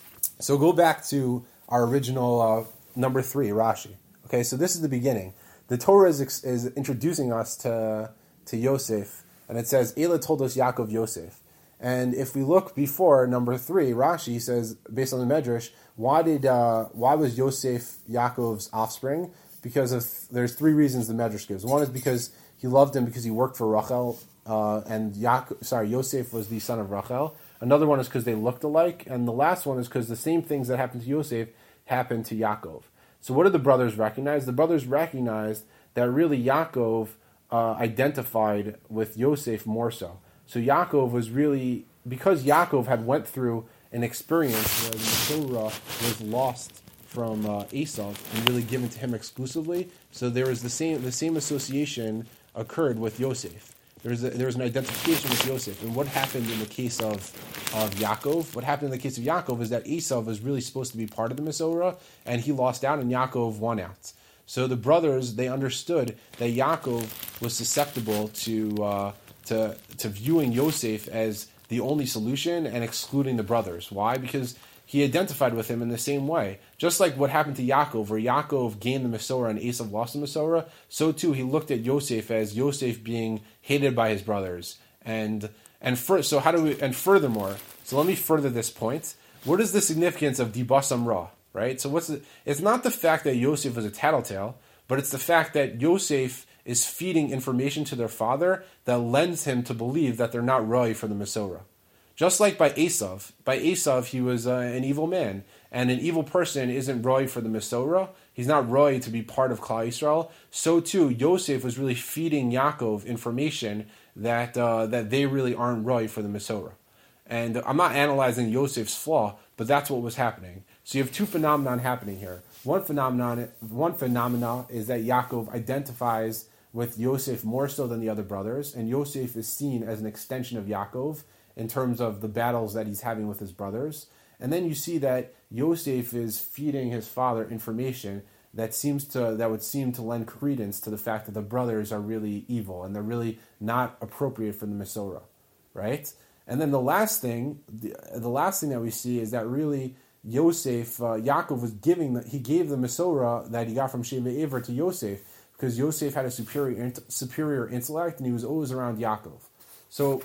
So go back to our original uh, number three, Rashi. Okay, so this is the beginning. The Torah is is introducing us to to Yosef, and it says Ela told us Yaakov Yosef. And if we look before number three, Rashi says, based on the Medrash, why did uh, why was Yosef Yaakov's offspring? Because of there's three reasons the Medrash gives. One is because he loved him because he worked for Rachel, uh, and Yaakov, sorry, Yosef was the son of Rachel. Another one is because they looked alike, and the last one is because the same things that happened to Yosef happened to Yaakov. So what did the brothers recognize? The brothers recognized that really Yaakov uh, identified with Yosef more so. So Yaakov was really, because Yaakov had went through an experience where the Mesorah was lost from uh, Esau and really given to him exclusively. So there was the same the same association occurred with Yosef. There was a, there was an identification with Yosef. And what happened in the case of of Yaakov? What happened in the case of Yaakov is that Esau was really supposed to be part of the Mesorah, and he lost out, and Yaakov won out. So the brothers, they understood that Yaakov was susceptible to uh, to to viewing Yosef as the only solution and excluding the brothers. Why? Because he identified with him in the same way. Just like what happened to Yaakov, where Yaakov gained the Mesorah and Esau lost the Mesorah, so too he looked at Yosef as Yosef being hated by his brothers. And and for, so how do we? And furthermore, so let me further this point. What is the significance of dibasam ra? Right. So what's the, it's not the fact that Yosef was a tattletale, but it's the fact that Yosef is feeding information to their father that lends him to believe that they're not roy for the Mesorah. Just like by Esav, by Esav he was uh, an evil man, and an evil person isn't roy for the Mesorah. He's not roy to be part of Klal Yisrael. So too, Yosef was really feeding Yaakov information that uh, that they really aren't roy for the Mesorah. And I'm not analyzing Yosef's flaw, but that's what was happening. So you have two phenomenon happening here. One phenomenon, one phenomena is that Yaakov identifies with Yosef more so than the other brothers, and Yosef is seen as an extension of Yaakov in terms of the battles that he's having with his brothers. And then you see that Yosef is feeding his father information that seems to that would seem to lend credence to the fact that the brothers are really evil and they're really not appropriate for the Mesorah, right? And then the last thing, the, the last thing that we see is that really Yosef, uh, Yaakov was giving, the, he gave the Mesorah that he got from Sheva Ever to Yosef because Yosef had a superior superior intellect and he was always around Yaakov. So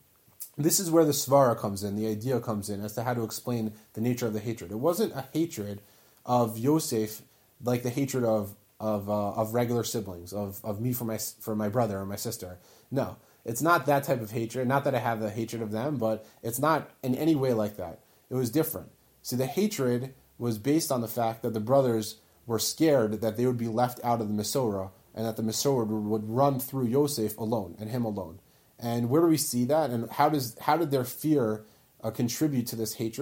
this is where the svara comes in, the idea comes in as to how to explain the nature of the hatred. It wasn't a hatred of Yosef like the hatred of of uh, of regular siblings, of, of me for my for my brother or my sister. No, it's not that type of hatred. Not that I have the hatred of them, but it's not in any way like that. It was different. See, the hatred was based on the fact that the brothers were scared that they would be left out of the Mesorah and that the Mesorah would, would run through Yosef alone and him alone. And where do we see that? And how does how did their fear uh, contribute to this hatred?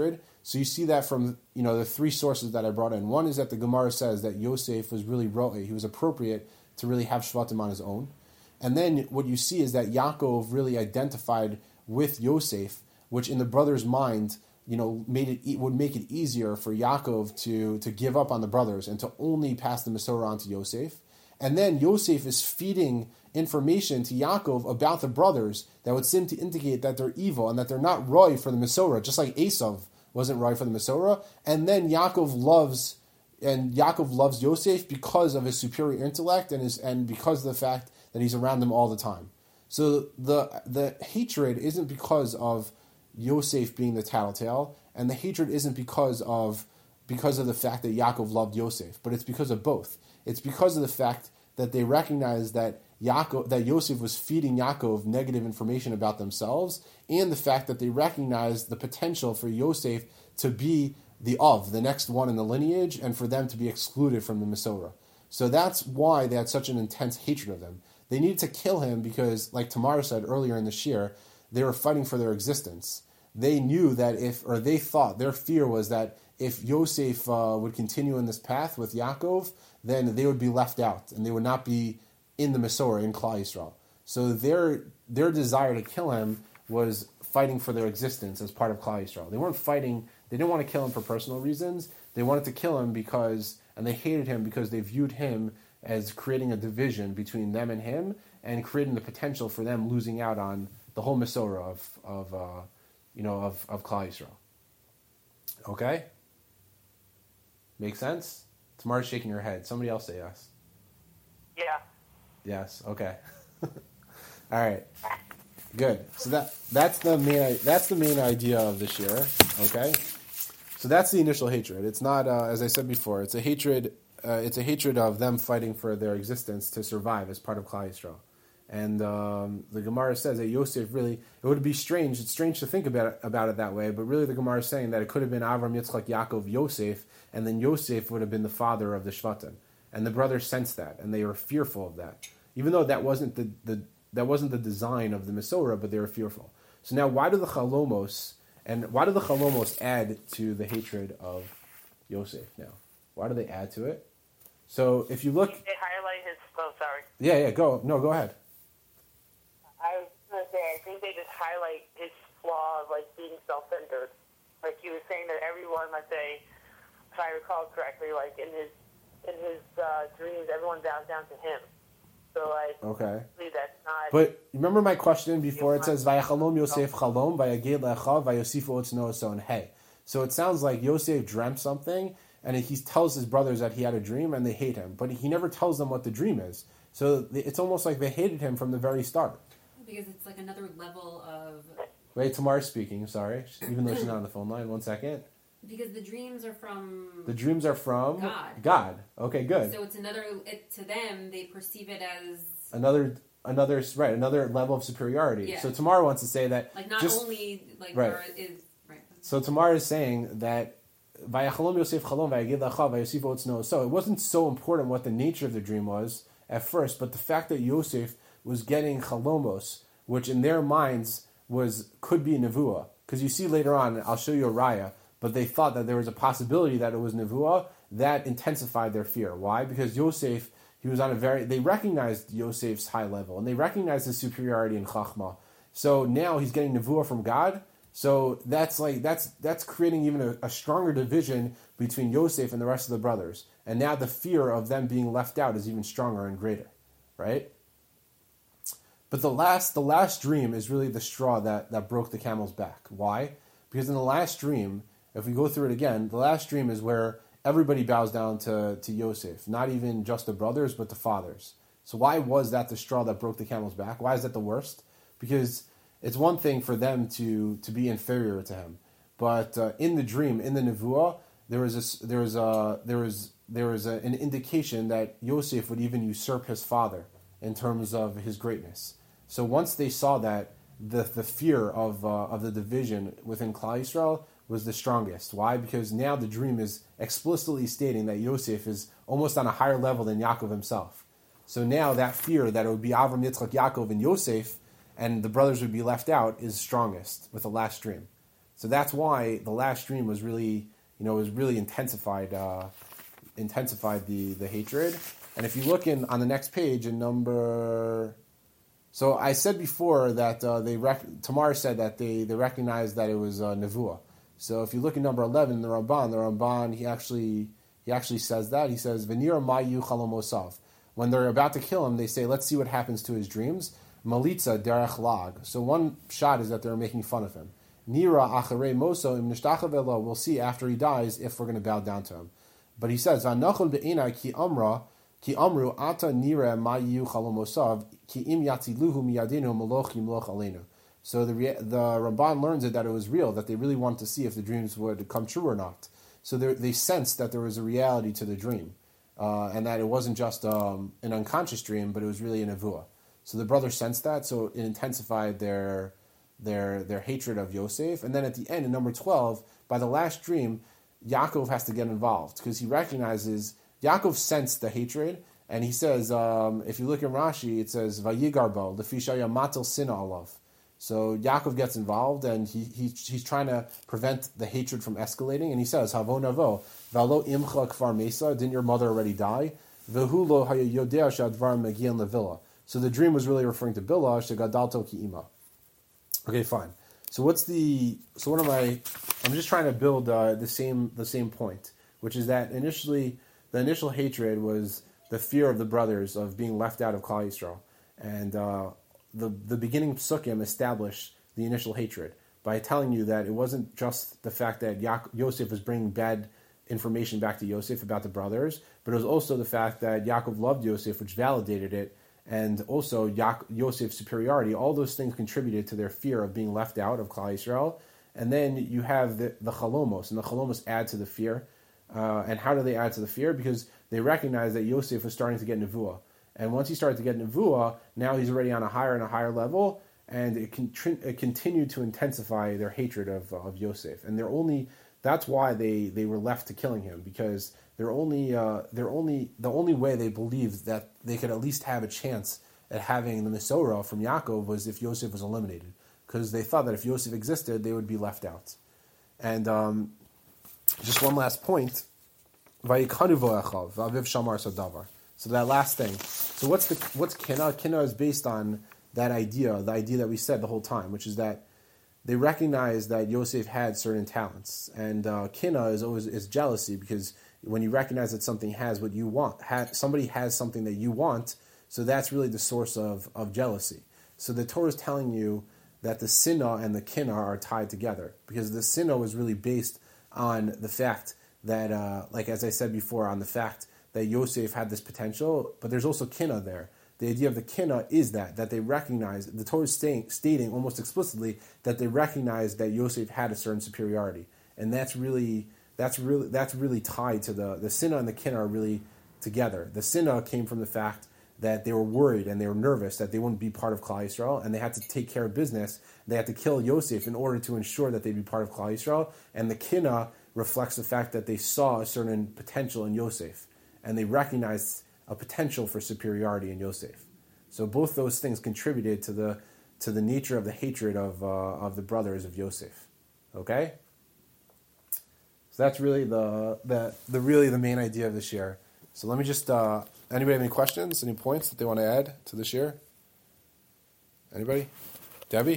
So you see that from, you know, the three sources that I brought in. One is that the Gemara says that Yosef was really ro'eh. He was appropriate to really have Shvatim on his own. And then what you see is that Yaakov really identified with Yosef, which in the brother's mind, you know, made it would make it easier for Yaakov to, to give up on the brothers and to only pass the Masorah on to Yosef. And then Yosef is feeding information to Yaakov about the brothers that would seem to indicate that they're evil and that they're not roy for the Masorah, just like Esav wasn't roy for the Masorah. And then Yaakov loves, and Yaakov loves Yosef because of his superior intellect and his and because of the fact that he's around him all the time. So the the hatred isn't because of Yosef being the tattletale, and the hatred isn't because of because of the fact that Yaakov loved Yosef, but it's because of both. It's because of the fact that they recognize that Yaakov, that Yosef was feeding Yaakov negative information about themselves, and the fact that they recognize the potential for Yosef to be the of, the next one in the lineage, and for them to be excluded from the Masorah. So that's why they had such an intense hatred of him. They needed to kill him because, like Tamar said earlier in the shir, they were fighting for their existence. They knew that if, or they thought, their fear was that if Yosef uh, would continue in this path with Yaakov, then they would be left out, and they would not be in the Masorah, in Klal Yisrael. So their their desire to kill him was fighting for their existence as part of Klal Yisrael. They weren't fighting, they didn't want to kill him for personal reasons. They wanted to kill him because, and they hated him because they viewed him as creating a division between them and him, and creating the potential for them losing out on the whole Masorah of, of uh, you know, of, of Klal Yisrael. Okay? Make sense? Tamara's shaking her head. Somebody else say yes. Yeah. Yes. Okay. All right. Good. So that that's the main that's the main idea of this year. Okay. So that's the initial hatred. It's not, uh, as I said before, it's a hatred. Uh, it's a hatred of them fighting for their existence to survive as part of Klal Yisrael. And um, the Gemara says that Yosef really, it would be strange. It's strange to think about it, about it that way, but really the Gemara is saying that it could have been Avram, Yitzchak, Yaakov, Yosef, and then Yosef would have been the father of the Shvatim. And the brothers sensed that, and they were fearful of that. Even though that wasn't the, the that wasn't the design of the Masorah, but they were fearful. So now why do the Chalomos, and why do the Chalomos add to the hatred of Yosef now? Why do they add to it? So if you look... They highlight his... Oh, sorry. Yeah, yeah, go. No, go ahead. I was going to say, I think they just highlight his flaw of, like, being self-centered. Like, he was saying that everyone, let's say, if I recall correctly, like, in his in his uh, dreams, everyone bows down to him. So, like, okay. that's not... But remember my question before? It says, Vayachalom Yosef chalom, vayagid le'achav, vayosifu otzno oson hey. So it sounds like Yosef dreamt something, and he tells his brothers that he had a dream, and they hate him. But he never tells them what the dream is. So it's almost like they hated him from the very start. Because it's like another level of... Wait, Tamar's speaking, sorry. Even though she's not on the phone line. One second. Because the dreams are from... The dreams are from... God. God. Okay, good. So it's another... It, to them, they perceive it as... Another... Another right, another level of superiority. Yeah. So Tamar wants to say that... Like, not just, only... Like, right. Mara is... Right. So Tamar is saying that... Vayachalom Yosef chalom, vayagid le'achav, vayosifu otzno. So it wasn't so important what the nature of the dream was at first, but the fact that Yosef was getting chalomos, which in their minds was could be nevuah. Because you see later on, I'll show you a raya, but they thought that there was a possibility that it was nevuah. That intensified their fear. Why? Because Yosef, he was on a very... They recognized Yosef's high level, and they recognized his superiority in chachma. So now he's getting nevuah from God. So that's like that's that's creating even a, a stronger division between Yosef and the rest of the brothers. And now the fear of them being left out is even stronger and greater, right? But the last the last dream is really the straw that, that broke the camel's back. Why? Because in the last dream, if we go through it again, the last dream is where everybody bows down to, to Yosef, not even just the brothers, but the fathers. So why was that the straw that broke the camel's back? Why is that the worst? Because it's one thing for them to, to be inferior to him, but uh, in the dream, in the nevuah, there was a, there was a, there was there was a, an indication that Yosef would even usurp his father in terms of his greatness. So once they saw that, the the fear of uh, of the division within Klal Yisrael was the strongest. Why? Because now the dream is explicitly stating that Yosef is almost on a higher level than Yaakov himself. So now that fear that it would be Avram, Yitzchak, Yaakov, and Yosef, and the brothers would be left out, is strongest with the last dream. So that's why the last dream was really, you know, was really intensified, uh, intensified the, the hatred. And if you look in on the next page in number, so I said before that uh, they rec- Tamar said that they, they recognized that it was uh, Nevuah. So if you look at number eleven, the Ramban, the Ramban he actually he actually says that he says Venira Mayu Chalomosav. When they're about to kill him, they say, let's see what happens to his dreams. Malitza derech lag. So one shot is that they're making fun of him. Nira acharei moso im nishtachav elo. We'll see after he dies if we're going to bow down to him. But he says, V'anachon be'enai ki amra ki amru ata nira ma yiyu chalomosav ki im yatziluhu miyadenu moloch yimloch aleinu. So the the Ramban learns it that it was real, that they really wanted to see if the dreams would come true or not. So they sensed that there was a reality to the dream. Uh, and that it wasn't just um, an unconscious dream, but it was really a nevuah. So the brothers sensed that, so it intensified their their their hatred of Yosef. And then at the end, in number twelve, by the last dream, Yaakov has to get involved because he recognizes, Yaakov sensed the hatred, and he says, um, if you look in Rashi, it says, Vayigarbo, lefishaya matel sina alav. So Yaakov gets involved, and he, he he's trying to prevent the hatred from escalating, and he says, Havo navo, valo imcha kfar mesa, didn't your mother already die? Vehu lo haya yodea shadvar megian levilla. So the dream was really referring to Bilah, shegadalto ki ima. Okay, fine. So what's the, so what am I, I'm just trying to build uh, the same the same point, which is that initially, the initial hatred was the fear of the brothers of being left out of Klal Yisrael. And uh, the the beginning psukim established the initial hatred by telling you that it wasn't just the fact that Ya- Yosef was bringing bad information back to Yosef about the brothers, but it was also the fact that Yaakov loved Yosef, which validated it, and also Ya- Yosef's superiority. All those things contributed to their fear of being left out of Klal Yisrael. And then you have the, the chalomos, and the chalomos add to the fear. Uh, and how do they add to the fear? Because they recognize that Yosef was starting to get nevuah. And once he started to get nevuah, now he's already on a higher and a higher level, and it, con- it continued to intensify their hatred of uh, of Yosef. And they're only that's why they, they were left to killing him, because they're only uh, they're only the only way they believed that they could at least have a chance at having the Mesorah from Yaakov was if Yosef was eliminated, because they thought that if Yosef existed, they would be left out. And um, just one last point, Vayikanu v'achav v'aviv shamar sadavar. So that last thing. So what's the what's Kina? Kina is based on that idea, the idea that we said the whole time, which is that they recognize that Yosef had certain talents, and uh, Kina is always is jealousy, because when you recognize that something has what you want, ha- somebody has something that you want, so that's really the source of, of jealousy. So the Torah is telling you that the sinah and the kina are tied together, because the sinah was really based on the fact that, uh, like as I said before, on the fact that Yosef had this potential, but there's also kina there. The idea of the kina is that, that they recognize, the Torah is stating, stating almost explicitly that they recognize that Yosef had a certain superiority. And that's really, that's really, that's really tied to the, the sinah and the kina are really together. The sinah came from the fact that they were worried and they were nervous that they wouldn't be part of Klal Yisrael, and they had to take care of business. They had to kill Yosef in order to ensure that they'd be part of Klal Yisrael. And the kina reflects the fact that they saw a certain potential in Yosef, and they recognized a potential for superiority in Yosef. So both those things contributed to the to the nature of the hatred of uh, of the brothers of Yosef. Okay, so that's really the the the really the main idea of this year. So let me just uh, anybody have any questions, any points that they want to add to this year? Anybody? Debbie?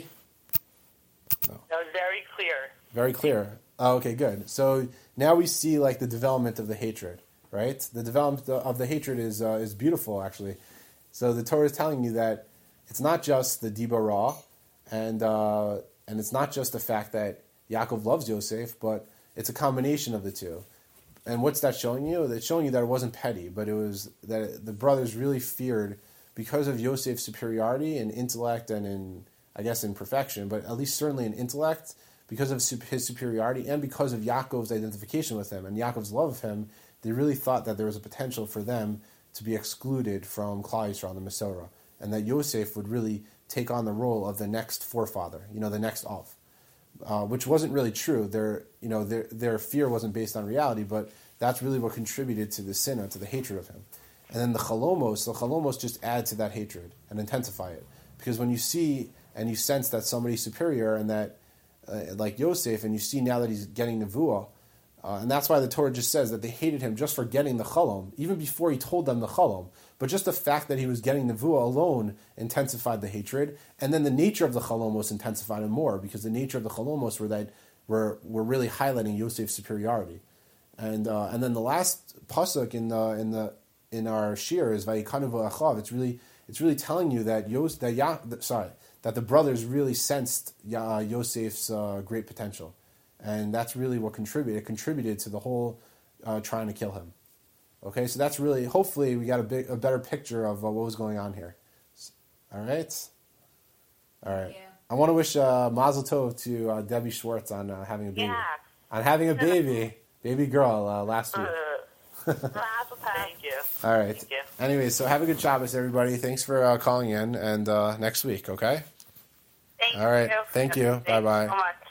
No. That was very clear. Very clear. Oh, okay, good. So now we see like the development of the hatred. Right, the development of the hatred is uh, is beautiful, actually. So the Torah is telling you that it's not just the Diba Ra, and uh, and it's not just the fact that Yaakov loves Yosef, but it's a combination of the two. And what's that showing you? It's showing you that it wasn't petty, but it was that the brothers really feared, because of Yosef's superiority in intellect and in, I guess, in perfection, but at least certainly in intellect, because of his superiority and because of Yaakov's identification with him and Yaakov's love of him. They really thought that there was a potential for them to be excluded from Klal Yisrael, the Mesorah, and that Yosef would really take on the role of the next forefather, you know, the next Av, uh, which wasn't really true. Their, you know, their their fear wasn't based on reality, but that's really what contributed to the sinah, to the hatred of him. And then the chalomos, the chalomos just add to that hatred and intensify it, because when you see and you sense that somebody's superior and that uh, like Yosef, and you see now that he's getting Nevuah, uh, and that's why the Torah just says that they hated him just for getting the Chalom, even before he told them the Chalom. But just the fact that he was getting Nevuah alone intensified the hatred, and then the nature of the Chalomos intensified it more, because the nature of the Chalomos were that were, were really highlighting Yosef's superiority. And uh, and then the last pasuk in the in the in our shir is Vayikanu v'achav. It's really it's really telling you that Yos that ya, sorry that the brothers really sensed uh, Yosef's uh, great potential, and that's really what contributed. It contributed to the whole uh, trying to kill him. Okay, so that's really hopefully we got a big a better picture of uh, what was going on here. All right, all right. Yeah. I want to wish uh, Mazel Tov to uh, Debbie Schwartz on uh, having a baby. Yeah. On having a baby. Baby girl uh, last week. Thank you. All right. Thank you. Anyway, so have a good Shabbos, everybody. Thanks for uh, calling in, and uh, next week, okay? Thank All right. you. Thank you. Thank Bye-bye. so much.